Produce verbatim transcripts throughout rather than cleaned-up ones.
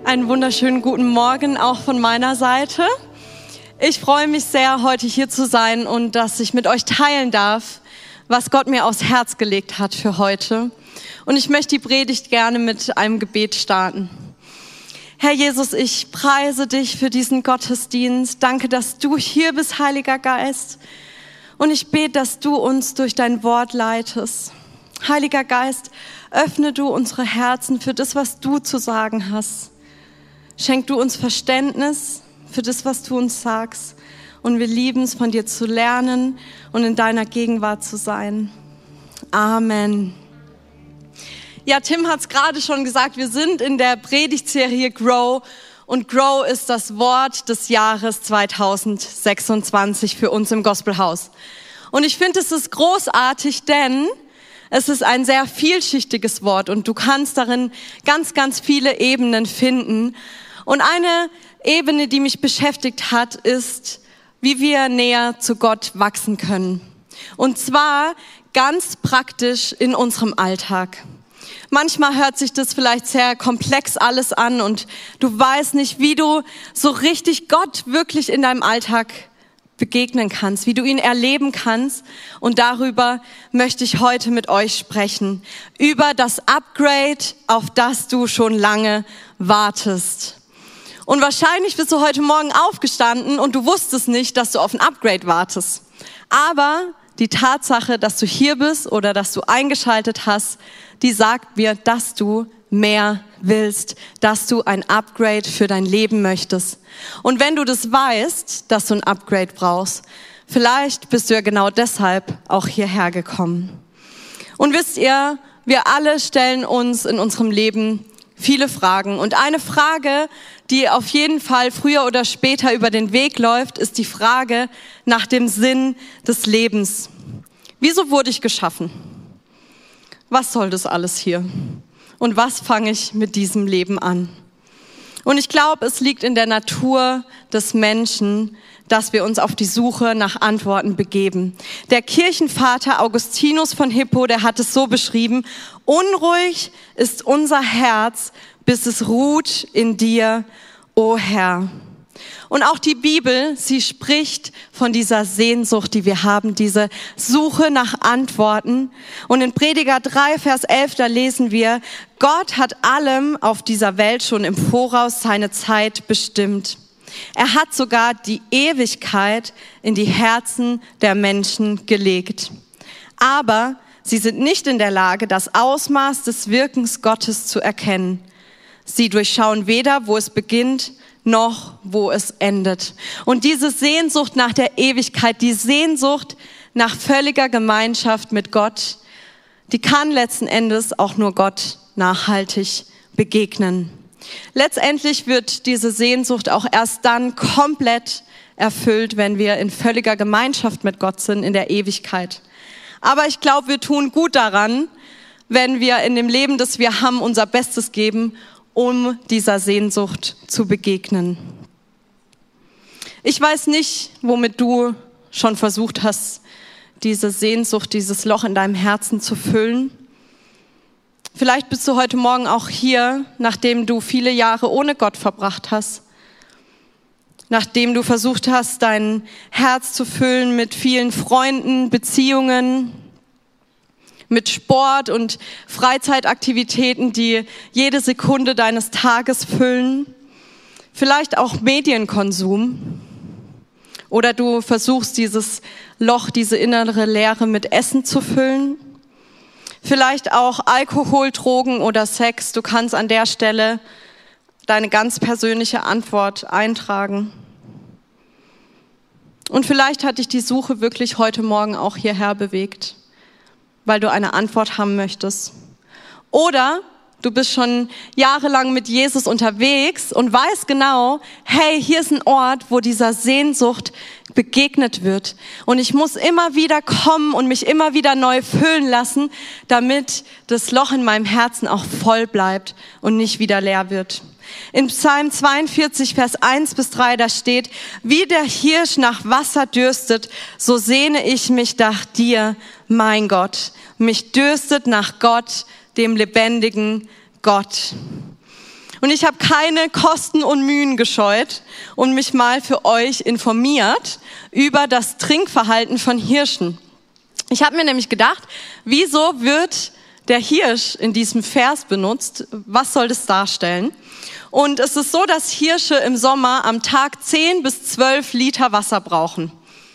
Einen wunderschönen guten Morgen auch von meiner Seite. Ich freue mich sehr, heute hier zu sein und dass ich mit euch teilen darf, was Gott mir aufs Herz gelegt hat für heute. Und ich möchte die Predigt gerne mit einem Gebet starten. Herr Jesus, ich preise dich für diesen Gottesdienst. Danke, dass du hier bist, Heiliger Geist. Und ich bete, dass du uns durch dein Wort leitest. Heiliger Geist, öffne du unsere Herzen für das, was du zu sagen hast. Schenk du uns Verständnis für das, was du uns sagst. Und wir lieben es, von dir zu lernen und in deiner Gegenwart zu sein. Amen. Ja, Tim hat es gerade schon gesagt, wir sind in der Predigtserie Grow. Und Grow ist das Wort des Jahres zweitausendsechsundzwanzig für uns im Gospelhaus. Und ich finde, es ist großartig, denn es ist ein sehr vielschichtiges Wort und du kannst darin ganz, ganz viele Ebenen finden. Und eine Ebene, die mich beschäftigt hat, ist, wie wir näher zu Gott wachsen können. Und zwar ganz praktisch in unserem Alltag. Manchmal hört sich das vielleicht sehr komplex alles an und du weißt nicht, wie du so richtig Gott wirklich in deinem Alltag begegnen kannst, wie du ihn erleben kannst. Und darüber möchte ich heute mit euch sprechen. Über das Upgrade, auf das du schon lange wartest. Und wahrscheinlich bist du heute Morgen aufgestanden und du wusstest nicht, dass du auf ein Upgrade wartest. Aber die Tatsache, dass du hier bist oder dass du eingeschaltet hast, die sagt mir, dass du mehr willst, dass du ein Upgrade für dein Leben möchtest. Und wenn du das weißt, dass du ein Upgrade brauchst, vielleicht bist du ja genau deshalb auch hierher gekommen. Und wisst ihr, wir alle stellen uns in unserem Leben viele Fragen. Und eine Frage, die auf jeden Fall früher oder später über den Weg läuft, ist die Frage nach dem Sinn des Lebens. Wieso wurde ich geschaffen? Was soll das alles hier? Und was fange ich mit diesem Leben an? Und ich glaube, es liegt in der Natur des Menschen, dass wir uns auf die Suche nach Antworten begeben. Der Kirchenvater Augustinus von Hippo, der hat es so beschrieben: Unruhig ist unser Herz, bis es ruht in dir, o Herr. Und auch die Bibel, sie spricht von dieser Sehnsucht, die wir haben, diese Suche nach Antworten. Und in Prediger drei, Vers elf, da lesen wir: Gott hat allem auf dieser Welt schon im Voraus seine Zeit bestimmt. Er hat sogar die Ewigkeit in die Herzen der Menschen gelegt. Aber sie sind nicht in der Lage, das Ausmaß des Wirkens Gottes zu erkennen. Sie durchschauen weder, wo es beginnt, noch wo es endet. Und diese Sehnsucht nach der Ewigkeit, die Sehnsucht nach völliger Gemeinschaft mit Gott, die kann letzten Endes auch nur Gott nachhaltig begegnen. Letztendlich wird diese Sehnsucht auch erst dann komplett erfüllt, wenn wir in völliger Gemeinschaft mit Gott sind in der Ewigkeit. Aber ich glaube, wir tun gut daran, wenn wir in dem Leben, das wir haben, unser Bestes geben, um dieser Sehnsucht zu begegnen. Ich weiß nicht, womit du schon versucht hast, diese Sehnsucht, dieses Loch in deinem Herzen zu füllen. Vielleicht bist du heute Morgen auch hier, nachdem du viele Jahre ohne Gott verbracht hast, nachdem du versucht hast, dein Herz zu füllen mit vielen Freunden, Beziehungen, mit Sport und Freizeitaktivitäten, die jede Sekunde deines Tages füllen. Vielleicht auch Medienkonsum. Oder du versuchst, dieses Loch, diese innere Leere mit Essen zu füllen. Vielleicht auch Alkohol, Drogen oder Sex. Du kannst an der Stelle deine ganz persönliche Antwort eintragen. Und vielleicht hat dich die Suche wirklich heute Morgen auch hierher bewegt, weil du eine Antwort haben möchtest. Oder du bist schon jahrelang mit Jesus unterwegs und weißt genau, hey, hier ist ein Ort, wo dieser Sehnsucht begegnet wird. Und ich muss immer wieder kommen und mich immer wieder neu füllen lassen, damit das Loch in meinem Herzen auch voll bleibt und nicht wieder leer wird. In Psalm zweiundvierzig, Vers eins bis drei, da steht: Wie der Hirsch nach Wasser dürstet, so sehne ich mich nach dir, mein Gott. Mich dürstet nach Gott, dem lebendigen Gott. Und ich habe keine Kosten und Mühen gescheut und mich mal für euch informiert über das Trinkverhalten von Hirschen. Ich habe mir nämlich gedacht, wieso wird der Hirsch in diesem Vers benutzt? Was soll das darstellen? Und es ist so, dass Hirsche im Sommer am Tag zehn bis zwölf Liter Wasser brauchen.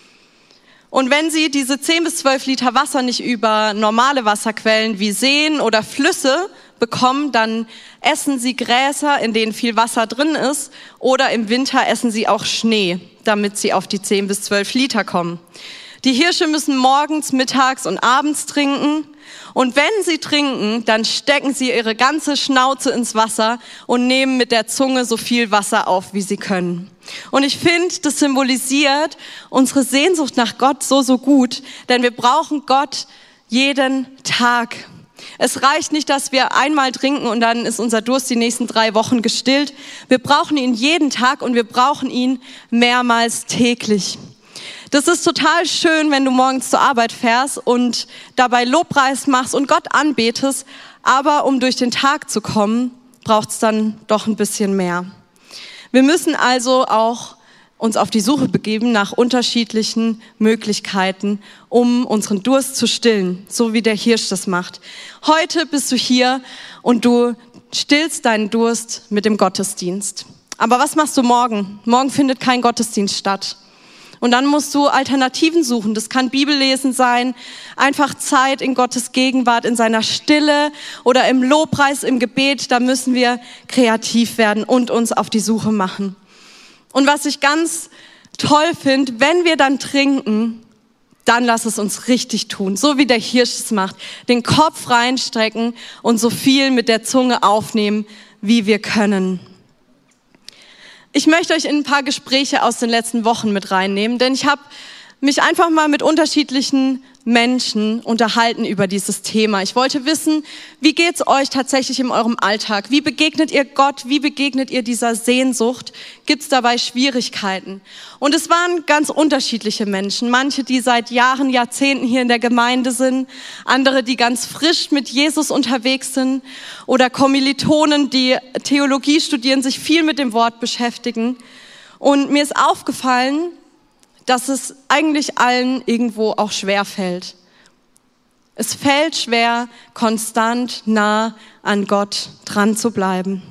Und wenn sie diese zehn bis zwölf Liter Wasser nicht über normale Wasserquellen wie Seen oder Flüsse bekommen, dann essen sie Gräser, in denen viel Wasser drin ist, oder im Winter essen sie auch Schnee, damit sie auf die zehn bis zwölf Liter kommen. Die Hirsche müssen morgens, mittags und abends trinken. Und wenn sie trinken, dann stecken sie ihre ganze Schnauze ins Wasser und nehmen mit der Zunge so viel Wasser auf, wie sie können. Und ich finde, das symbolisiert unsere Sehnsucht nach Gott so, so gut, denn wir brauchen Gott jeden Tag. Es reicht nicht, dass wir einmal trinken und dann ist unser Durst die nächsten drei Wochen gestillt. Wir brauchen ihn jeden Tag und wir brauchen ihn mehrmals täglich. Das ist total schön, wenn du morgens zur Arbeit fährst und dabei Lobpreis machst und Gott anbetest. Aber um durch den Tag zu kommen, braucht es dann doch ein bisschen mehr. Wir müssen also auch uns auf die Suche begeben nach unterschiedlichen Möglichkeiten, um unseren Durst zu stillen, so wie der Hirsch das macht. Heute bist du hier und du stillst deinen Durst mit dem Gottesdienst. Aber was machst du morgen? Morgen findet kein Gottesdienst statt. Und dann musst du Alternativen suchen. Das kann Bibellesen sein, einfach Zeit in Gottes Gegenwart, in seiner Stille oder im Lobpreis, im Gebet. Da müssen wir kreativ werden und uns auf die Suche machen. Und was ich ganz toll finde, wenn wir dann trinken, dann lass es uns richtig tun. So wie der Hirsch es macht. Den Kopf reinstrecken und so viel mit der Zunge aufnehmen, wie wir können. Ich möchte euch in ein paar Gespräche aus den letzten Wochen mit reinnehmen, denn ich habe mich einfach mal mit unterschiedlichen Menschen unterhalten über dieses Thema. Ich wollte wissen, wie geht's euch tatsächlich in eurem Alltag? Wie begegnet ihr Gott? Wie begegnet ihr dieser Sehnsucht? Gibt's dabei Schwierigkeiten? Und es waren ganz unterschiedliche Menschen. Manche, die seit Jahren, Jahrzehnten hier in der Gemeinde sind. Andere, die ganz frisch mit Jesus unterwegs sind. Oder Kommilitonen, die Theologie studieren, sich viel mit dem Wort beschäftigen. Und mir ist aufgefallen, dass es eigentlich allen irgendwo auch schwer fällt. Es fällt schwer, konstant nah an Gott dran zu bleiben.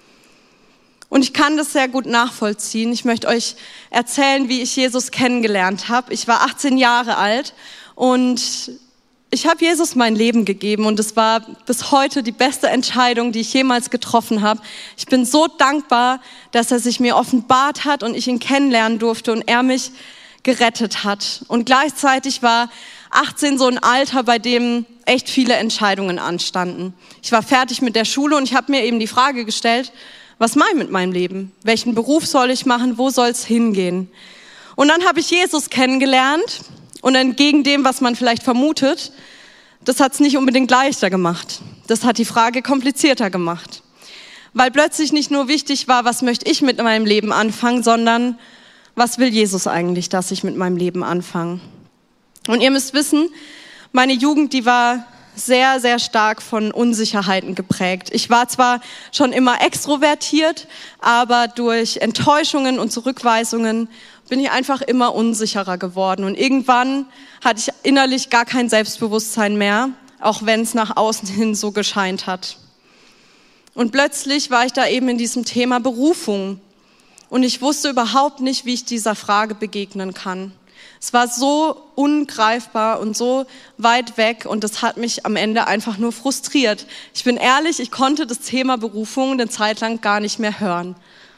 Und ich kann das sehr gut nachvollziehen. Ich möchte euch erzählen, wie ich Jesus kennengelernt habe. Ich war achtzehn Jahre alt und ich habe Jesus mein Leben gegeben und es war bis heute die beste Entscheidung, die ich jemals getroffen habe. Ich bin so dankbar, dass er sich mir offenbart hat und ich ihn kennenlernen durfte und er mich gerettet hat. Und gleichzeitig war achtzehn so ein Alter, bei dem echt viele Entscheidungen anstanden. Ich war fertig mit der Schule und ich habe mir eben die Frage gestellt, was mache ich mit meinem Leben? Welchen Beruf soll ich machen? Wo soll es hingehen? Und dann habe ich Jesus kennengelernt und entgegen dem, was man vielleicht vermutet, das hat es nicht unbedingt leichter gemacht. Das hat die Frage komplizierter gemacht. Weil plötzlich nicht nur wichtig war, was möchte ich mit meinem Leben anfangen, sondern was will Jesus eigentlich, dass ich mit meinem Leben anfange? Und ihr müsst wissen, meine Jugend, die war sehr, sehr stark von Unsicherheiten geprägt. Ich war zwar schon immer extrovertiert, aber durch Enttäuschungen und Zurückweisungen bin ich einfach immer unsicherer geworden. Und irgendwann hatte ich innerlich gar kein Selbstbewusstsein mehr, auch wenn es nach außen hin so gescheint hat. Und plötzlich war ich da eben in diesem Thema Berufung. Und ich wusste überhaupt nicht, wie ich dieser Frage begegnen kann. Es war so ungreifbar und so weit weg und das hat mich am Ende einfach nur frustriert. Ich bin ehrlich, ich konnte das Thema Berufung eine Zeit lang gar nicht mehr hören.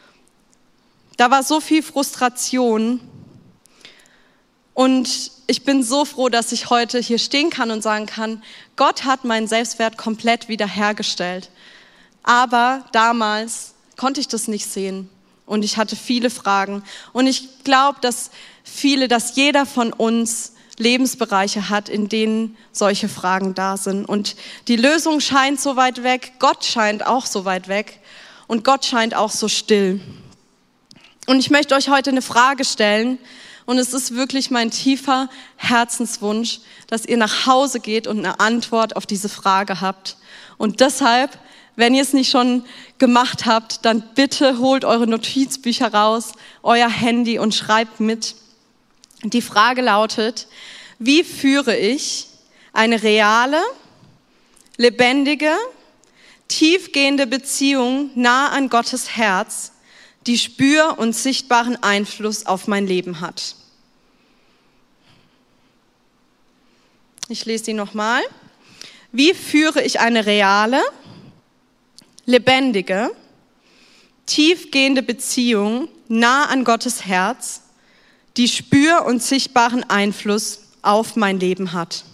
Da war so viel Frustration und ich bin so froh, dass ich heute hier stehen kann und sagen kann, Gott hat meinen Selbstwert komplett wiederhergestellt. Aber damals konnte ich das nicht sehen. Und ich hatte viele Fragen. Und ich glaube, dass viele, dass jeder von uns Lebensbereiche hat, in denen solche Fragen da sind. Und die Lösung scheint so weit weg, Gott scheint auch so weit weg und Gott scheint auch so still. Und ich möchte euch heute eine Frage stellen und es ist wirklich mein tiefer Herzenswunsch, dass ihr nach Hause geht und eine Antwort auf diese Frage habt. Und deshalb wenn ihr es nicht schon gemacht habt, dann bitte holt eure Notizbücher raus, euer Handy und schreibt mit. Die Frage lautet, wie führe ich eine reale, lebendige, tiefgehende Beziehung nah an Gottes Herz, die spür- und sichtbaren Einfluss auf mein Leben hat? Ich lese die nochmal. Wie führe ich eine reale, lebendige, tiefgehende Beziehung nah an Gottes Herz, die spür- und sichtbaren Einfluss auf mein Leben hat?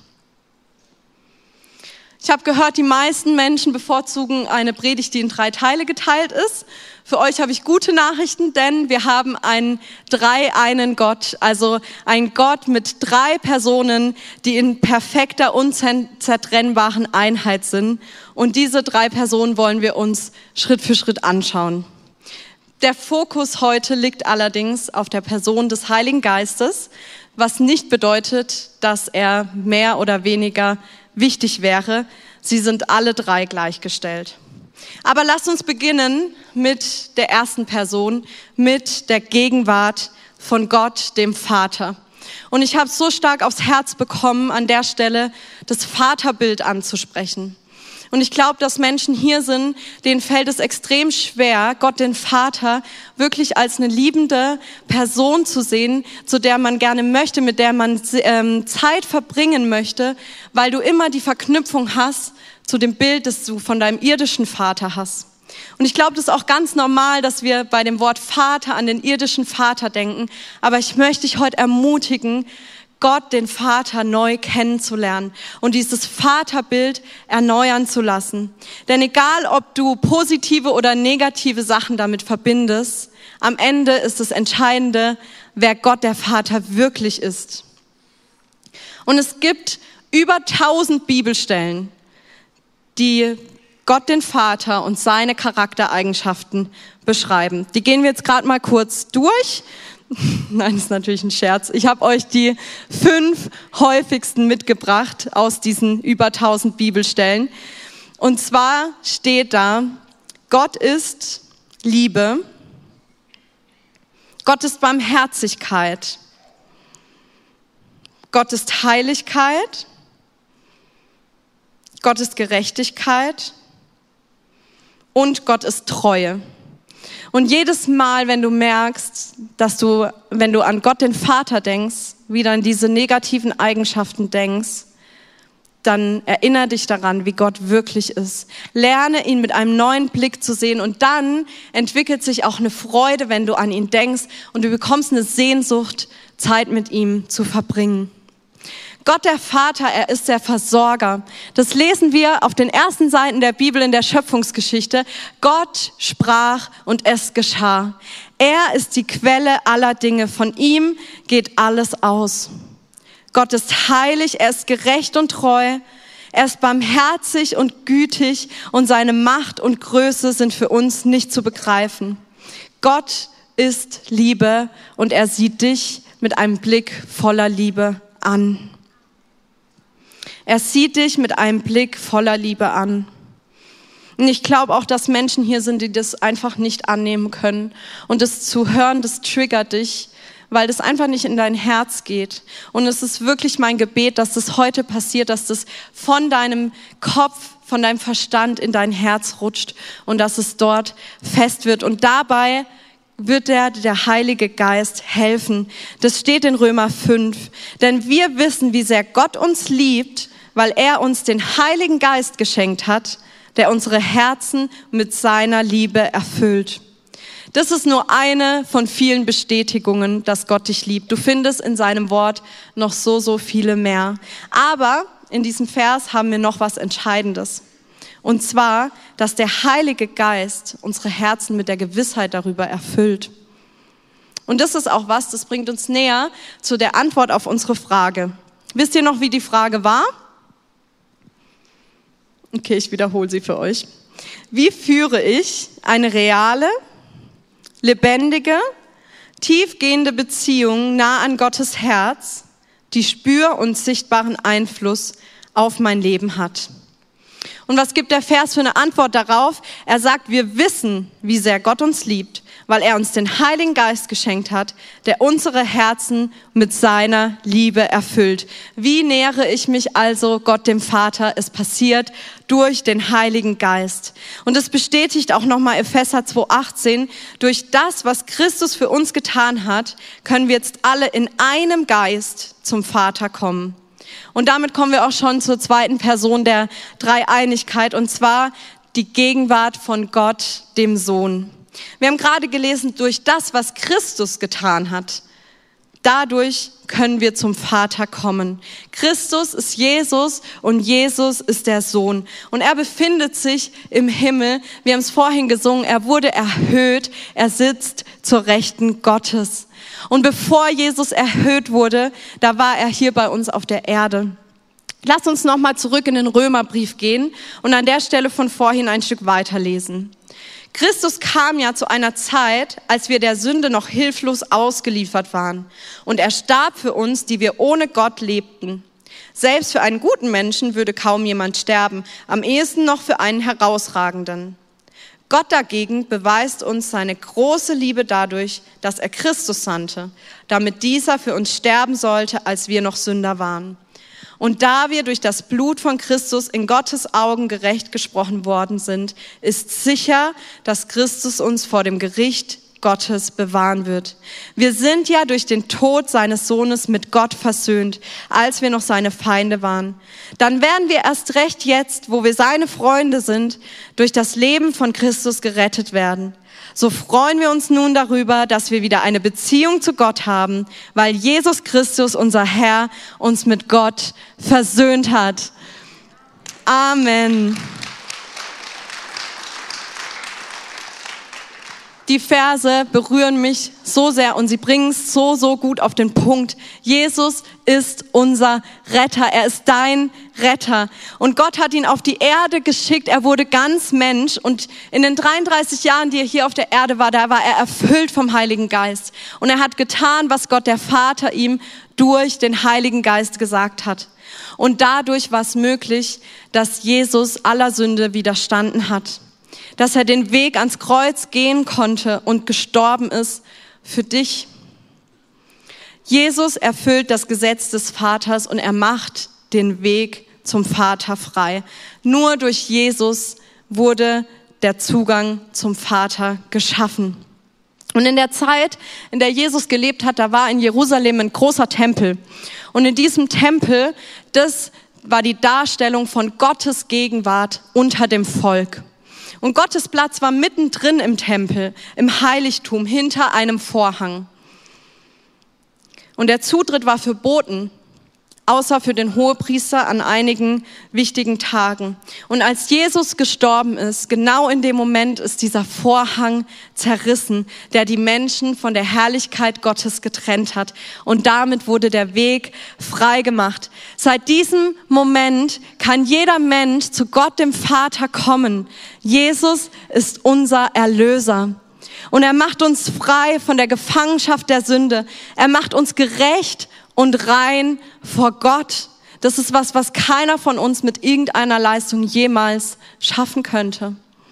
Ich habe gehört, die meisten Menschen bevorzugen eine Predigt, die in drei Teile geteilt ist. Für euch habe ich gute Nachrichten, denn wir haben einen dreieinen Gott, also einen Gott mit drei Personen, die in perfekter, unzertrennbaren Einheit sind. Und diese drei Personen wollen wir uns Schritt für Schritt anschauen. Der Fokus heute liegt allerdings auf der Person des Heiligen Geistes, was nicht bedeutet, dass er mehr oder weniger wichtig wäre. Sie sind alle drei gleichgestellt. Aber lasst uns beginnen mit der ersten Person, mit der Gegenwart von Gott, dem Vater. Und ich habe so stark aufs Herz bekommen, an der Stelle das Vaterbild anzusprechen. Und ich glaube, dass Menschen hier sind, denen fällt es extrem schwer, Gott, den Vater, wirklich als eine liebende Person zu sehen, zu der man gerne möchte, mit der man ähm, Zeit verbringen möchte, weil du immer die Verknüpfung hast zu dem Bild, das du von deinem irdischen Vater hast. Und ich glaube, das ist auch ganz normal, dass wir bei dem Wort Vater an den irdischen Vater denken. Aber ich möchte dich heute ermutigen, Gott, den Vater, neu kennenzulernen und dieses Vaterbild erneuern zu lassen. Denn egal, ob du positive oder negative Sachen damit verbindest, am Ende ist das Entscheidende, wer Gott, der Vater, wirklich ist. Und es gibt über tausend Bibelstellen, die Gott, den Vater, und seine Charaktereigenschaften beschreiben. Die gehen wir jetzt gerade mal kurz durch. Nein, das ist natürlich ein Scherz. Ich habe euch die fünf häufigsten mitgebracht aus diesen über tausend Bibelstellen. Und zwar steht da, Gott ist Liebe, Gott ist Barmherzigkeit, Gott ist Heiligkeit, Gott ist Gerechtigkeit und Gott ist Treue. Und jedes Mal, wenn du merkst, dass du, wenn du an Gott, den Vater, denkst, wieder an diese negativen Eigenschaften denkst, dann erinnere dich daran, wie Gott wirklich ist. Lerne ihn mit einem neuen Blick zu sehen und dann entwickelt sich auch eine Freude, wenn du an ihn denkst und du bekommst eine Sehnsucht, Zeit mit ihm zu verbringen. Gott, der Vater, er ist der Versorger. Das lesen wir auf den ersten Seiten der Bibel in der Schöpfungsgeschichte. Gott sprach und es geschah. Er ist die Quelle aller Dinge. Von ihm geht alles aus. Gott ist heilig, er ist gerecht und treu. Er ist barmherzig und gütig und seine Macht und Größe sind für uns nicht zu begreifen. Gott ist Liebe und er sieht dich mit einem Blick voller Liebe an. Er sieht dich mit einem Blick voller Liebe an. Und ich glaube auch, dass Menschen hier sind, die das einfach nicht annehmen können. Und das zu hören, das triggert dich, weil das einfach nicht in dein Herz geht. Und es ist wirklich mein Gebet, dass das heute passiert, dass das von deinem Kopf, von deinem Verstand in dein Herz rutscht und dass es dort fest wird. Und dabei wird der, der Heilige Geist helfen. Das steht in Römer fünf. Denn wir wissen, wie sehr Gott uns liebt, weil er uns den Heiligen Geist geschenkt hat, der unsere Herzen mit seiner Liebe erfüllt. Das ist nur eine von vielen Bestätigungen, dass Gott dich liebt. Du findest in seinem Wort noch so, so viele mehr. Aber in diesem Vers haben wir noch was Entscheidendes. Und zwar, dass der Heilige Geist unsere Herzen mit der Gewissheit darüber erfüllt. Und das ist auch was, das bringt uns näher zu der Antwort auf unsere Frage. Wisst ihr noch, wie die Frage war? Okay, ich wiederhole sie für euch. Wie führe ich eine reale, lebendige, tiefgehende Beziehung nah an Gottes Herz, die spür- und sichtbaren Einfluss auf mein Leben hat? Und was gibt der Vers für eine Antwort darauf? Er sagt, wir wissen, wie sehr Gott uns liebt, weil er uns den Heiligen Geist geschenkt hat, der unsere Herzen mit seiner Liebe erfüllt. Wie nähere ich mich also Gott dem Vater? Es passiert durch den Heiligen Geist. Und es bestätigt auch nochmal Epheser zwei achtzehn, durch das, was Christus für uns getan hat, können wir jetzt alle in einem Geist zum Vater kommen. Und damit kommen wir auch schon zur zweiten Person der Dreieinigkeit, und zwar die Gegenwart von Gott, dem Sohn. Wir haben gerade gelesen, durch das, was Christus getan hat, dadurch können wir zum Vater kommen. Christus ist Jesus und Jesus ist der Sohn. Und er befindet sich im Himmel. Wir haben es vorhin gesungen, er wurde erhöht, er sitzt zur Rechten Gottes. Und bevor Jesus erhöht wurde, da war er hier bei uns auf der Erde. Lass uns nochmal zurück in den Römerbrief gehen und an der Stelle von vorhin ein Stück weiterlesen. Christus kam ja zu einer Zeit, als wir der Sünde noch hilflos ausgeliefert waren. Und er starb für uns, die wir ohne Gott lebten. Selbst für einen guten Menschen würde kaum jemand sterben, am ehesten noch für einen herausragenden. Gott dagegen beweist uns seine große Liebe dadurch, dass er Christus sandte, damit dieser für uns sterben sollte, als wir noch Sünder waren. Und da wir durch das Blut von Christus in Gottes Augen gerecht gesprochen worden sind, ist sicher, dass Christus uns vor dem Gericht Gottes bewahren wird. Wir sind ja durch den Tod seines Sohnes mit Gott versöhnt, als wir noch seine Feinde waren. Dann werden wir erst recht jetzt, wo wir seine Freunde sind, durch das Leben von Christus gerettet werden. So freuen wir uns nun darüber, dass wir wieder eine Beziehung zu Gott haben, weil Jesus Christus, unser Herr, uns mit Gott versöhnt hat. Amen. Die Verse berühren mich so sehr und sie bringen es so, so gut auf den Punkt. Jesus ist unser Retter. Er ist dein Retter. Und Gott hat ihn auf die Erde geschickt. Er wurde ganz Mensch. Und in den dreiunddreißig Jahren, die er hier auf der Erde war, da war er erfüllt vom Heiligen Geist. Und er hat getan, was Gott, der Vater, ihm durch den Heiligen Geist gesagt hat. Und dadurch war es möglich, dass Jesus aller Sünde widerstanden hat. Dass er den Weg ans Kreuz gehen konnte und gestorben ist für dich. Jesus erfüllt das Gesetz des Vaters und er macht den Weg zum Vater frei. Nur durch Jesus wurde der Zugang zum Vater geschaffen. Und in der Zeit, in der Jesus gelebt hat, da war in Jerusalem ein großer Tempel. Und in diesem Tempel, das war die Darstellung von Gottes Gegenwart unter dem Volk. Und Gottes Platz war mittendrin im Tempel, im Heiligtum, hinter einem Vorhang. Und der Zutritt war verboten, außer für den Hohepriester an einigen wichtigen Tagen. Und als Jesus gestorben ist, genau in dem Moment ist dieser Vorhang zerrissen, der die Menschen von der Herrlichkeit Gottes getrennt hat. Und damit wurde der Weg frei gemacht. Seit diesem Moment kann jeder Mensch zu Gott, dem Vater, kommen. Jesus ist unser Erlöser. Und er macht uns frei von der Gefangenschaft der Sünde. Er macht uns gerecht und rein vor Gott. Das ist was, was keiner von uns mit irgendeiner Leistung jemals schaffen könnte.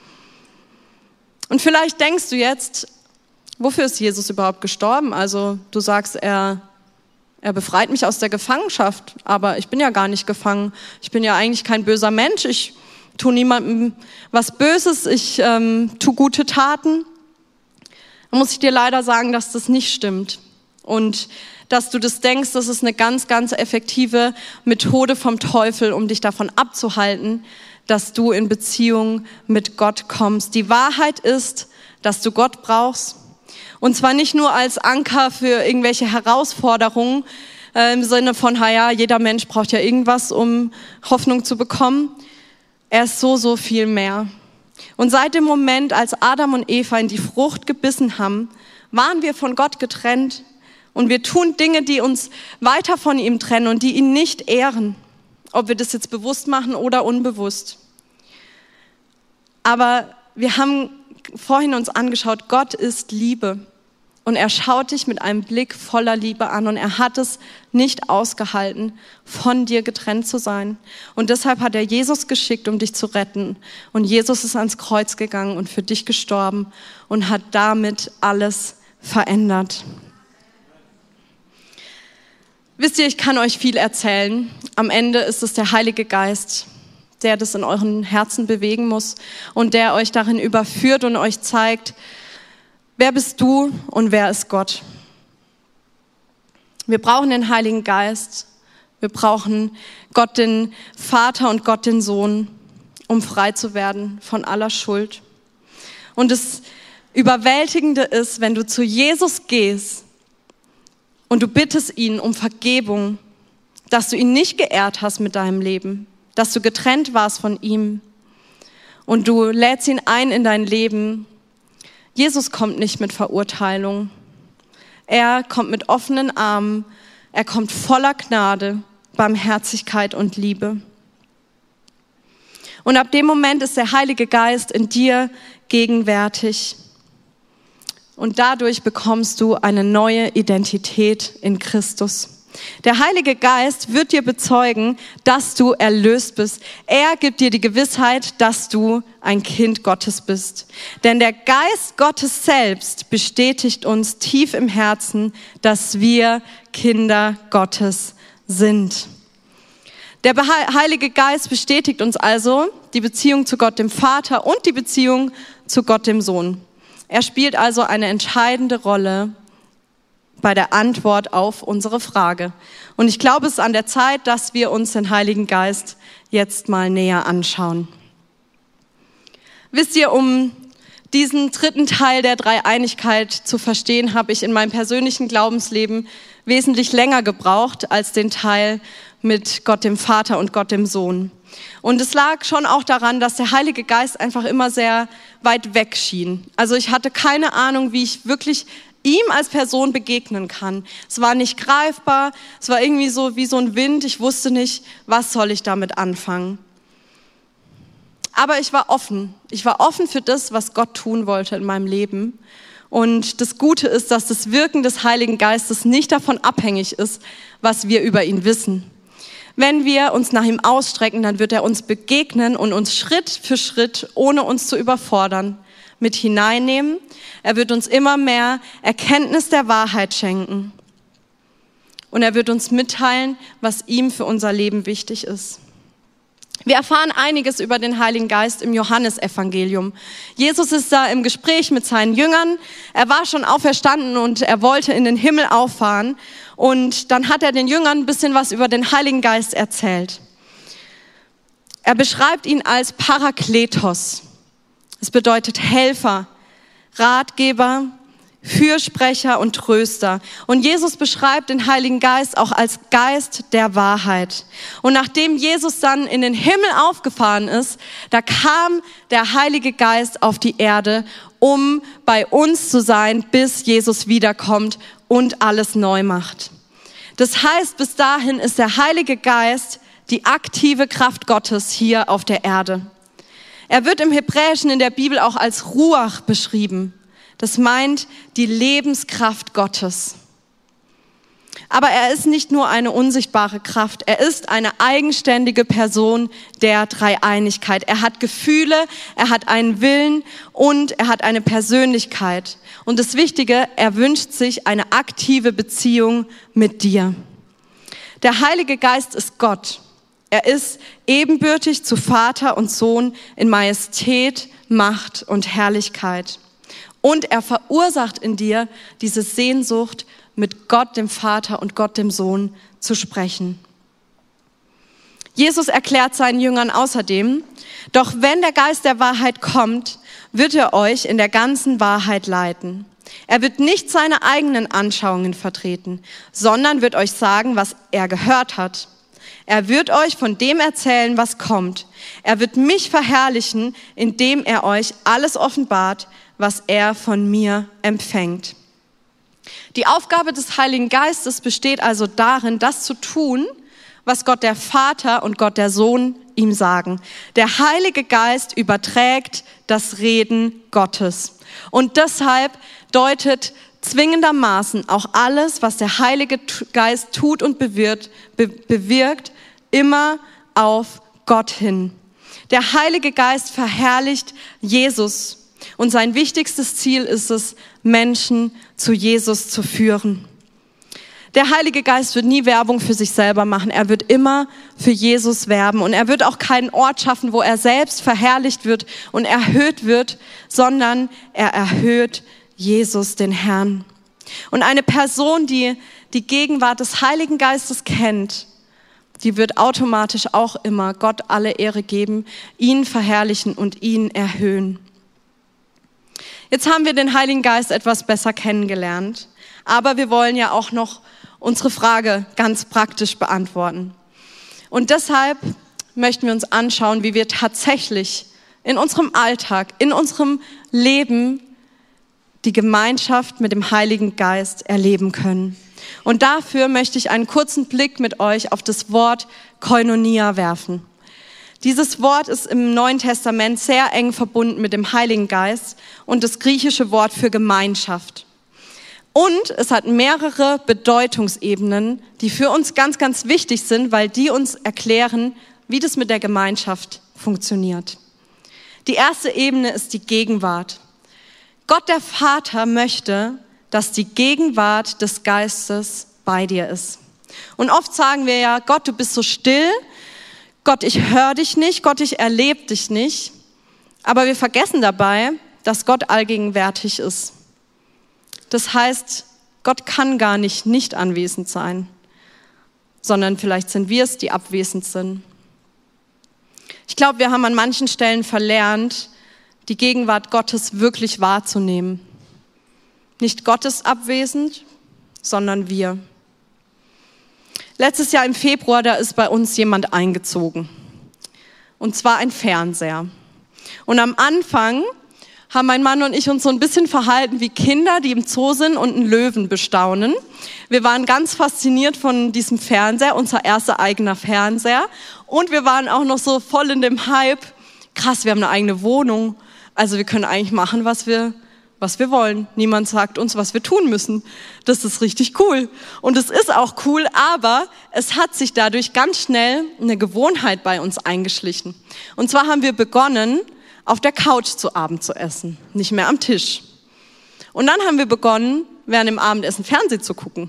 Und vielleicht denkst du jetzt, wofür ist Jesus überhaupt gestorben? Also du sagst, er, er befreit mich aus der Gefangenschaft, aber ich bin ja gar nicht gefangen. Ich bin ja eigentlich kein böser Mensch. Ich tue niemandem was Böses. Ich ähm, tue gute Taten. Da muss ich dir leider sagen, dass das nicht stimmt. Und dass du das denkst, das ist eine ganz, ganz effektive Methode vom Teufel, um dich davon abzuhalten, dass du in Beziehung mit Gott kommst. Die Wahrheit ist, dass du Gott brauchst. Und zwar nicht nur als Anker für irgendwelche Herausforderungen, äh, im Sinne von, ja, jeder Mensch braucht ja irgendwas, um Hoffnung zu bekommen. Er ist so, so viel mehr. Und seit dem Moment, als Adam und Eva in die Frucht gebissen haben, waren wir von Gott getrennt. Und wir tun Dinge, die uns weiter von ihm trennen und die ihn nicht ehren. Ob wir das jetzt bewusst machen oder unbewusst. Aber wir haben vorhin uns angeschaut, Gott ist Liebe. Und er schaut dich mit einem Blick voller Liebe an und er hat es nicht ausgehalten, von dir getrennt zu sein. Und deshalb hat er Jesus geschickt, um dich zu retten. Und Jesus ist ans Kreuz gegangen und für dich gestorben und hat damit alles verändert. Wisst ihr, ich kann euch viel erzählen. Am Ende ist es der Heilige Geist, der das in euren Herzen bewegen muss und der euch darin überführt und euch zeigt, wer bist du und wer ist Gott? Wir brauchen den Heiligen Geist. Wir brauchen Gott den Vater und Gott den Sohn, um frei zu werden von aller Schuld. Und das Überwältigende ist, wenn du zu Jesus gehst und du bittest ihn um Vergebung, dass du ihn nicht geehrt hast mit deinem Leben, dass du getrennt warst von ihm und du lädst ihn ein in dein Leben. Jesus kommt nicht mit Verurteilung. Er kommt mit offenen Armen. Er kommt voller Gnade, Barmherzigkeit und Liebe. Und ab dem Moment ist der Heilige Geist in dir gegenwärtig. Und dadurch bekommst du eine neue Identität in Christus. Der Heilige Geist wird dir bezeugen, dass du erlöst bist. Er gibt dir die Gewissheit, dass du ein Kind Gottes bist. Denn der Geist Gottes selbst bestätigt uns tief im Herzen, dass wir Kinder Gottes sind. Der Heilige Geist bestätigt uns also die Beziehung zu Gott dem Vater und die Beziehung zu Gott dem Sohn. Er spielt also eine entscheidende Rolle bei der Antwort auf unsere Frage. Und ich glaube, es ist an der Zeit, dass wir uns den Heiligen Geist jetzt mal näher anschauen. Wisst ihr, um diesen dritten Teil der Dreieinigkeit zu verstehen, habe ich in meinem persönlichen Glaubensleben wesentlich länger gebraucht als den Teil mit Gott dem Vater und Gott dem Sohn. Und es lag schon auch daran, dass der Heilige Geist einfach immer sehr weit weg schien. Also ich hatte keine Ahnung, wie ich wirklich ihm als Person begegnen kann. Es war nicht greifbar, es war irgendwie so wie so ein Wind. Ich wusste nicht, was soll ich damit anfangen. Aber ich war offen. Ich war offen für das, was Gott tun wollte in meinem Leben. Und das Gute ist, dass das Wirken des Heiligen Geistes nicht davon abhängig ist, was wir über ihn wissen. Wenn wir uns nach ihm ausstrecken, dann wird er uns begegnen und uns Schritt für Schritt, ohne uns zu überfordern, mit hineinnehmen. Er wird uns immer mehr Erkenntnis der Wahrheit schenken. Und er wird uns mitteilen, was ihm für unser Leben wichtig ist. Wir erfahren einiges über den Heiligen Geist im Johannesevangelium. Jesus ist da im Gespräch mit seinen Jüngern. Er war schon auferstanden und er wollte in den Himmel auffahren. Und dann hat er den Jüngern ein bisschen was über den Heiligen Geist erzählt. Er beschreibt ihn als Parakletos. Es bedeutet Helfer, Ratgeber, Fürsprecher und Tröster. Und Jesus beschreibt den Heiligen Geist auch als Geist der Wahrheit. Und nachdem Jesus dann in den Himmel aufgefahren ist, da kam der Heilige Geist auf die Erde, um bei uns zu sein, bis Jesus wiederkommt und alles neu macht. Das heißt, bis dahin ist der Heilige Geist die aktive Kraft Gottes hier auf der Erde. Er wird im Hebräischen in der Bibel auch als Ruach beschrieben. Das meint die Lebenskraft Gottes. Aber er ist nicht nur eine unsichtbare Kraft, er ist eine eigenständige Person der Dreieinigkeit. Er hat Gefühle, er hat einen Willen und er hat eine Persönlichkeit. Und das Wichtige, er wünscht sich eine aktive Beziehung mit dir. Der Heilige Geist ist Gott. Er ist ebenbürtig zu Vater und Sohn in Majestät, Macht und Herrlichkeit. Und er verursacht in dir diese Sehnsucht, mit Gott dem Vater und Gott dem Sohn zu sprechen. Jesus erklärt seinen Jüngern außerdem, doch wenn der Geist der Wahrheit kommt, wird er euch in der ganzen Wahrheit leiten. Er wird nicht seine eigenen Anschauungen vertreten, sondern wird euch sagen, was er gehört hat. Er wird euch von dem erzählen, was kommt. Er wird mich verherrlichen, indem er euch alles offenbart, was er von mir empfängt. Die Aufgabe des Heiligen Geistes besteht also darin, das zu tun, was Gott der Vater und Gott der Sohn ihm sagen. Der Heilige Geist überträgt das Reden Gottes. Und deshalb deutet zwingendermaßen auch alles, was der Heilige Geist tut und bewirkt, be- bewirkt, immer auf Gott hin. Der Heilige Geist verherrlicht Jesus und sein wichtigstes Ziel ist es, Menschen zu Jesus zu führen. Der Heilige Geist wird nie Werbung für sich selber machen. Er wird immer für Jesus werben. Und er wird auch keinen Ort schaffen, wo er selbst verherrlicht wird und erhöht wird, sondern er erhöht Jesus, den Herrn. Und eine Person, die die Gegenwart des Heiligen Geistes kennt, die wird automatisch auch immer Gott alle Ehre geben, ihn verherrlichen und ihn erhöhen. Jetzt haben wir den Heiligen Geist etwas besser kennengelernt, aber wir wollen ja auch noch unsere Frage ganz praktisch beantworten. Und deshalb möchten wir uns anschauen, wie wir tatsächlich in unserem Alltag, in unserem Leben die Gemeinschaft mit dem Heiligen Geist erleben können. Und dafür möchte ich einen kurzen Blick mit euch auf das Wort Koinonia werfen. Dieses Wort ist im Neuen Testament sehr eng verbunden mit dem Heiligen Geist und das griechische Wort für Gemeinschaft. Und es hat mehrere Bedeutungsebenen, die für uns ganz, ganz wichtig sind, weil die uns erklären, wie das mit der Gemeinschaft funktioniert. Die erste Ebene ist die Gegenwart. Gott der Vater möchte, dass die Gegenwart des Geistes bei dir ist. Und oft sagen wir ja, Gott, du bist so still, Gott, ich höre dich nicht, Gott, ich erlebe dich nicht. Aber wir vergessen dabei, dass Gott allgegenwärtig ist. Das heißt, Gott kann gar nicht nicht anwesend sein, sondern vielleicht sind wir es, die abwesend sind. Ich glaube, wir haben an manchen Stellen verlernt, die Gegenwart Gottes wirklich wahrzunehmen. Nicht Gott ist abwesend, sondern wir. Letztes Jahr im Februar, da ist bei uns jemand eingezogen. Und zwar ein Fernseher. Und am Anfang haben mein Mann und ich uns so ein bisschen verhalten wie Kinder, die im Zoo sind und einen Löwen bestaunen. Wir waren ganz fasziniert von diesem Fernseher, unser erster eigener Fernseher. Und wir waren auch noch so voll in dem Hype. Krass, wir haben eine eigene Wohnung. Also wir können eigentlich machen, was wir, was wir wollen. Niemand sagt uns, was wir tun müssen. Das ist richtig cool. Und es ist auch cool, aber es hat sich dadurch ganz schnell eine Gewohnheit bei uns eingeschlichen. Und zwar haben wir begonnen, auf der Couch zu Abend zu essen, nicht mehr am Tisch. Und dann haben wir begonnen, während dem Abendessen Fernsehen zu gucken.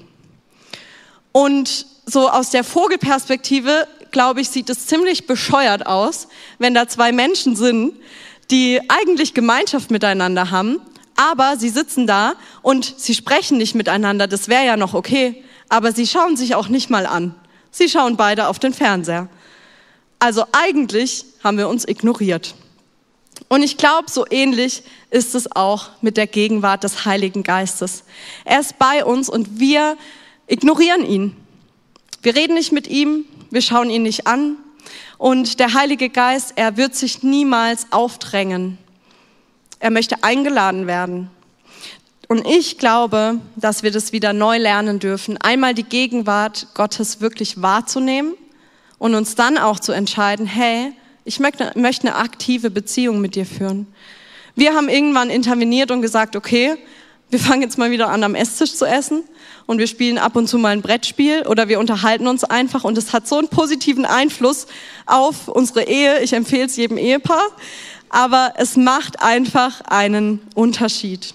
Und so aus der Vogelperspektive, glaube ich, sieht es ziemlich bescheuert aus, wenn da zwei Menschen sind, die eigentlich Gemeinschaft miteinander haben, aber sie sitzen da und sie sprechen nicht miteinander, das wäre ja noch okay, aber sie schauen sich auch nicht mal an. Sie schauen beide auf den Fernseher. Also eigentlich haben wir uns ignoriert. Und ich glaube, so ähnlich ist es auch mit der Gegenwart des Heiligen Geistes. Er ist bei uns und wir ignorieren ihn. Wir reden nicht mit ihm, wir schauen ihn nicht an. Und der Heilige Geist, er wird sich niemals aufdrängen. Er möchte eingeladen werden. Und ich glaube, dass wir das wieder neu lernen dürfen, einmal die Gegenwart Gottes wirklich wahrzunehmen und uns dann auch zu entscheiden, hey, ich möchte, möchte eine aktive Beziehung mit dir führen. Wir haben irgendwann interveniert und gesagt, okay, wir fangen jetzt mal wieder an, am Esstisch zu essen und wir spielen ab und zu mal ein Brettspiel oder wir unterhalten uns einfach und es hat so einen positiven Einfluss auf unsere Ehe. Ich empfehle es jedem Ehepaar, aber es macht einfach einen Unterschied.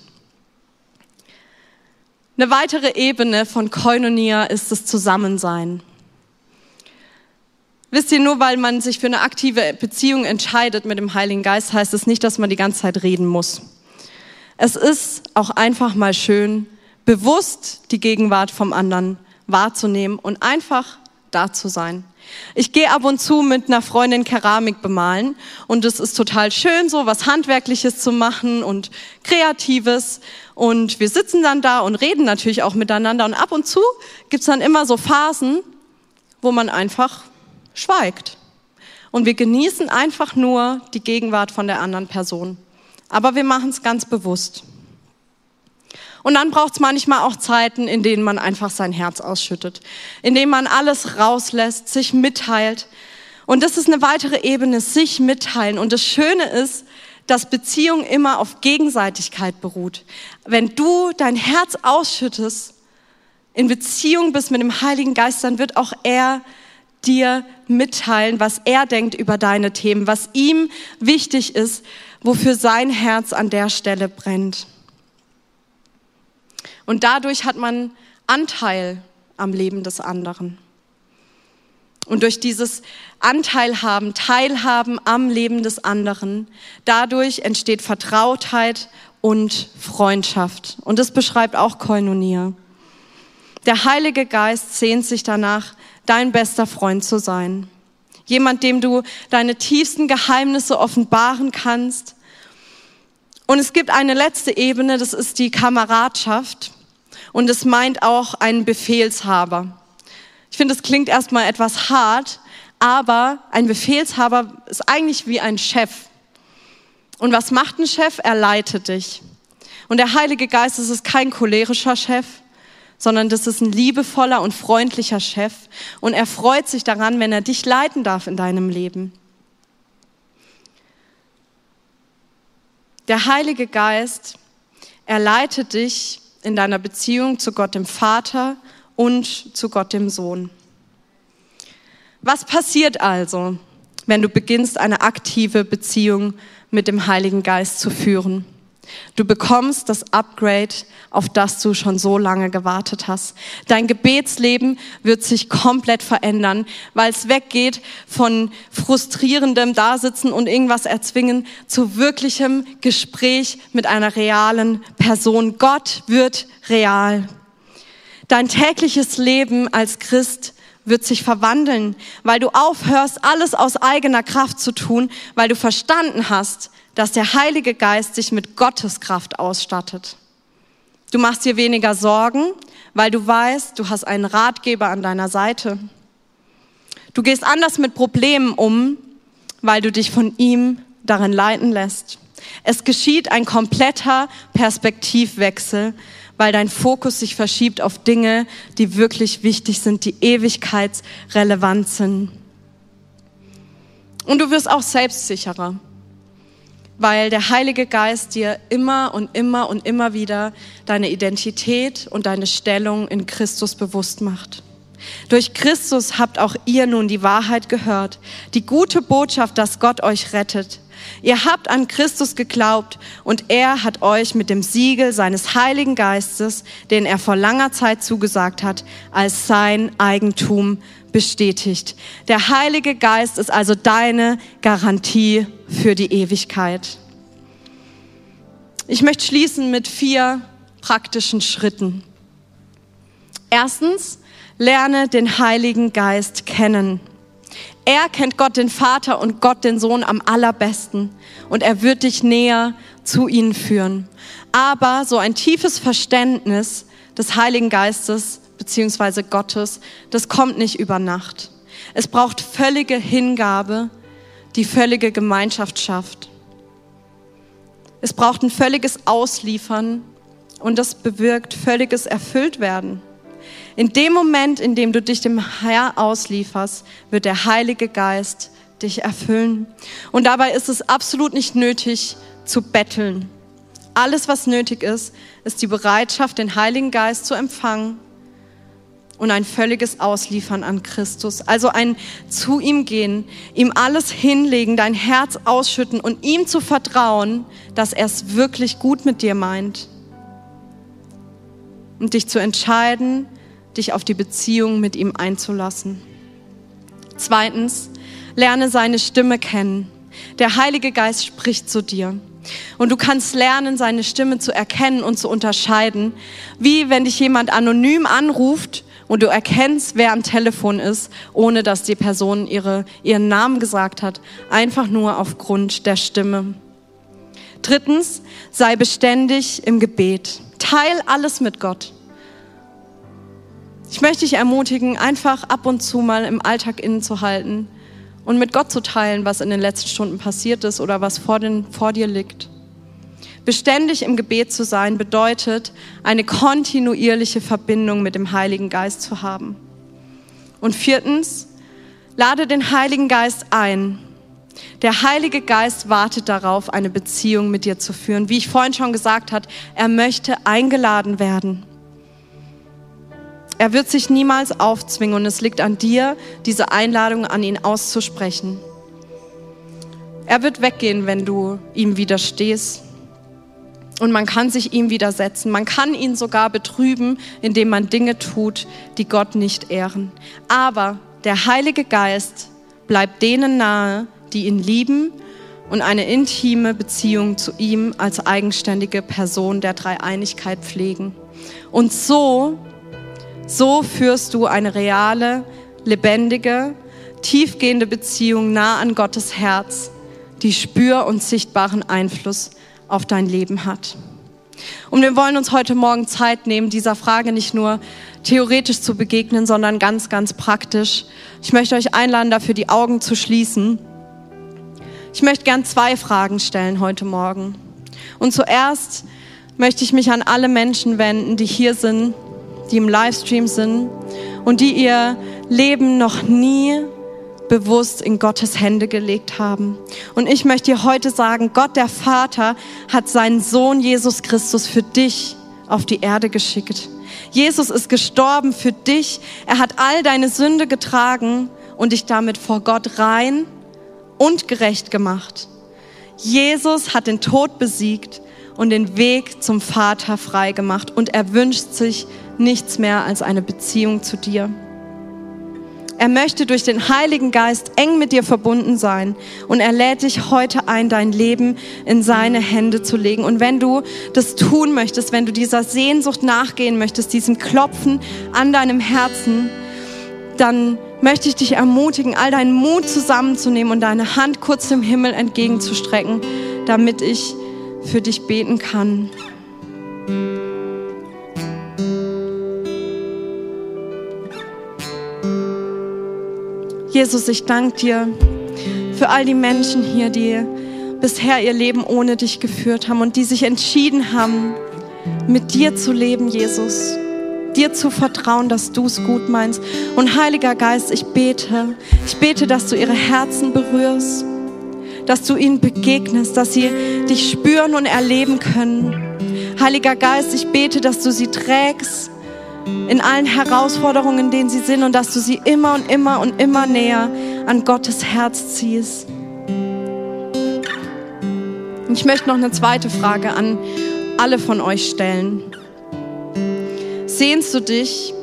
Eine weitere Ebene von Koinonia ist das Zusammensein. Wisst ihr, nur weil man sich für eine aktive Beziehung entscheidet mit dem Heiligen Geist, heißt es nicht, dass man die ganze Zeit reden muss. Es ist auch einfach mal schön, bewusst die Gegenwart vom anderen wahrzunehmen und einfach da zu sein. Ich gehe ab und zu mit einer Freundin Keramik bemalen und es ist total schön, so was Handwerkliches zu machen und Kreatives. Und wir sitzen dann da und reden natürlich auch miteinander. Und ab und zu gibt's dann immer so Phasen, wo man einfach schweigt. Und wir genießen einfach nur die Gegenwart von der anderen Person. Aber wir machen es ganz bewusst. Und dann braucht es manchmal auch Zeiten, in denen man einfach sein Herz ausschüttet, in denen man alles rauslässt, sich mitteilt. Und das ist eine weitere Ebene, sich mitteilen. Und das Schöne ist, dass Beziehung immer auf Gegenseitigkeit beruht. Wenn du dein Herz ausschüttest, in Beziehung bist mit dem Heiligen Geist, dann wird auch er dir mitteilen, was er denkt über deine Themen, was ihm wichtig ist, wofür sein Herz an der Stelle brennt. Und dadurch hat man Anteil am Leben des anderen. Und durch dieses Anteilhaben, Teilhaben am Leben des anderen, dadurch entsteht Vertrautheit und Freundschaft. Und das beschreibt auch Koinonia. Der Heilige Geist sehnt sich danach, dein bester Freund zu sein. Jemand, dem du deine tiefsten Geheimnisse offenbaren kannst. Und es gibt eine letzte Ebene, das ist die Kameradschaft. Und es meint auch einen Befehlshaber. Ich finde, es klingt erstmal etwas hart, aber ein Befehlshaber ist eigentlich wie ein Chef. Und was macht ein Chef? Er leitet dich. Und der Heilige Geist, das ist kein cholerischer Chef, sondern das ist ein liebevoller und freundlicher Chef. Und er freut sich daran, wenn er dich leiten darf in deinem Leben. Der Heilige Geist, er leitet dich in deiner Beziehung zu Gott dem Vater und zu Gott dem Sohn. Was passiert also, wenn du beginnst, eine aktive Beziehung mit dem Heiligen Geist zu führen? Du bekommst das Upgrade, auf das du schon so lange gewartet hast. Dein Gebetsleben wird sich komplett verändern, weil es weggeht von frustrierendem Dasitzen und irgendwas erzwingen zu wirklichem Gespräch mit einer realen Person. Gott wird real. Dein tägliches Leben als Christ wird sich verwandeln, weil du aufhörst, alles aus eigener Kraft zu tun, weil du verstanden hast, dass der Heilige Geist dich mit Gottes Kraft ausstattet. Du machst dir weniger Sorgen, weil du weißt, du hast einen Ratgeber an deiner Seite. Du gehst anders mit Problemen um, weil du dich von ihm darin leiten lässt. Es geschieht ein kompletter Perspektivwechsel, weil dein Fokus sich verschiebt auf Dinge, die wirklich wichtig sind, die ewigkeitsrelevant sind. Und du wirst auch selbstsicherer, weil der Heilige Geist dir immer und immer und immer wieder deine Identität und deine Stellung in Christus bewusst macht. Durch Christus habt auch ihr nun die Wahrheit gehört, die gute Botschaft, dass Gott euch rettet. Ihr habt an Christus geglaubt und er hat euch mit dem Siegel seines Heiligen Geistes, den er vor langer Zeit zugesagt hat, als sein Eigentum bestätigt. Der Heilige Geist ist also deine Garantie für die Ewigkeit. Ich möchte schließen mit vier praktischen Schritten. Erstens, lerne den Heiligen Geist kennen. Er kennt Gott den Vater und Gott den Sohn am allerbesten und er wird dich näher zu ihnen führen. Aber so ein tiefes Verständnis des Heiligen Geistes beziehungsweise Gottes, das kommt nicht über Nacht. Es braucht völlige Hingabe, die völlige Gemeinschaft schafft. Es braucht ein völliges Ausliefern und das bewirkt völliges Erfülltwerden. In dem Moment, in dem du dich dem Herrn auslieferst, wird der Heilige Geist dich erfüllen. Und dabei ist es absolut nicht nötig zu betteln. Alles, was nötig ist, ist die Bereitschaft, den Heiligen Geist zu empfangen und ein völliges Ausliefern an Christus. Also ein zu ihm gehen, ihm alles hinlegen, dein Herz ausschütten und ihm zu vertrauen, dass er es wirklich gut mit dir meint. Und dich zu entscheiden, dich auf die Beziehung mit ihm einzulassen. Zweitens, lerne seine Stimme kennen. Der Heilige Geist spricht zu dir. Und du kannst lernen, seine Stimme zu erkennen und zu unterscheiden, wie wenn dich jemand anonym anruft und du erkennst, wer am Telefon ist, ohne dass die Person ihre, ihren Namen gesagt hat, einfach nur aufgrund der Stimme. Drittens, sei beständig im Gebet. Teil alles mit Gott. Ich möchte dich ermutigen, einfach ab und zu mal im Alltag innezuhalten und mit Gott zu teilen, was in den letzten Stunden passiert ist oder was vor, den, vor dir liegt. Beständig im Gebet zu sein bedeutet, eine kontinuierliche Verbindung mit dem Heiligen Geist zu haben. Und viertens, lade den Heiligen Geist ein, Der Heilige Geist wartet darauf, eine Beziehung mit dir zu führen. Wie ich vorhin schon gesagt habe, er möchte eingeladen werden. Er wird sich niemals aufzwingen und es liegt an dir, diese Einladung an ihn auszusprechen. Er wird weggehen, wenn du ihm widerstehst. Und man kann sich ihm widersetzen. Man kann ihn sogar betrüben, indem man Dinge tut, die Gott nicht ehren. Aber der Heilige Geist bleibt denen nahe, die ihn lieben und eine intime Beziehung zu ihm als eigenständige Person der Dreieinigkeit pflegen. Und so, so führst du eine reale, lebendige, tiefgehende Beziehung nah an Gottes Herz, die spür- und sichtbaren Einfluss auf dein Leben hat. Und wir wollen uns heute Morgen Zeit nehmen, dieser Frage nicht nur theoretisch zu begegnen, sondern ganz, ganz praktisch. Ich möchte euch einladen, dafür die Augen zu schließen. Ich möchte gern zwei Fragen stellen heute Morgen. Und zuerst möchte ich mich an alle Menschen wenden, die hier sind, die im Livestream sind und die ihr Leben noch nie bewusst in Gottes Hände gelegt haben. Und ich möchte dir heute sagen, Gott der Vater hat seinen Sohn Jesus Christus für dich auf die Erde geschickt. Jesus ist gestorben für dich. Er hat all deine Sünde getragen und dich damit vor Gott rein und gerecht gemacht. Jesus hat den Tod besiegt und den Weg zum Vater frei gemacht. Und er wünscht sich nichts mehr als eine Beziehung zu dir. Er möchte durch den Heiligen Geist eng mit dir verbunden sein und er lädt dich heute ein, dein Leben in seine Hände zu legen. Und wenn du das tun möchtest, wenn du dieser Sehnsucht nachgehen möchtest, diesem Klopfen an deinem Herzen, dann möchte ich dich ermutigen, all deinen Mut zusammenzunehmen und deine Hand kurz dem Himmel entgegenzustrecken, damit ich für dich beten kann. Jesus, ich danke dir für all die Menschen hier, die bisher ihr Leben ohne dich geführt haben und die sich entschieden haben, mit dir zu leben, Jesus. Dir zu vertrauen, dass du es gut meinst. Und Heiliger Geist, ich bete, ich bete, dass du ihre Herzen berührst, dass du ihnen begegnest, dass sie dich spüren und erleben können. Heiliger Geist, ich bete, dass du sie trägst in allen Herausforderungen, in denen sie sind und dass du sie immer und immer und immer näher an Gottes Herz ziehst. Und ich möchte noch eine zweite Frage an alle von euch stellen. Sehnst du dich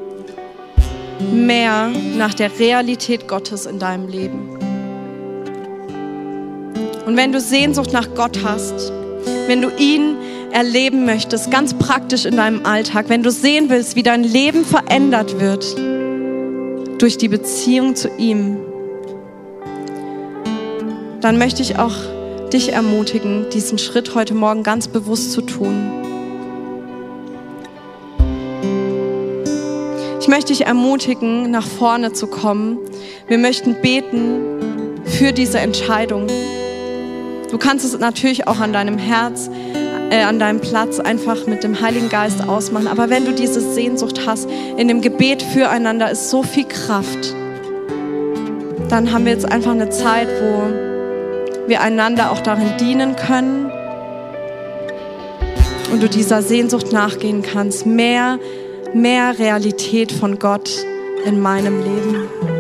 mehr nach der Realität Gottes in deinem Leben? Und wenn du Sehnsucht nach Gott hast, wenn du ihn erleben möchtest, ganz praktisch in deinem Alltag, wenn du sehen willst, wie dein Leben verändert wird durch die Beziehung zu ihm, dann möchte ich auch dich ermutigen, diesen Schritt heute Morgen ganz bewusst zu tun. Ich möchte dich ermutigen, nach vorne zu kommen. Wir möchten beten für diese Entscheidung. Du kannst es natürlich auch an deinem Herz, äh, an deinem Platz einfach mit dem Heiligen Geist ausmachen. Aber wenn du diese Sehnsucht hast, in dem Gebet füreinander ist so viel Kraft, dann haben wir jetzt einfach eine Zeit, wo wir einander auch darin dienen können und du dieser Sehnsucht nachgehen kannst. Mehr, mehr Realität von Gott in meinem Leben.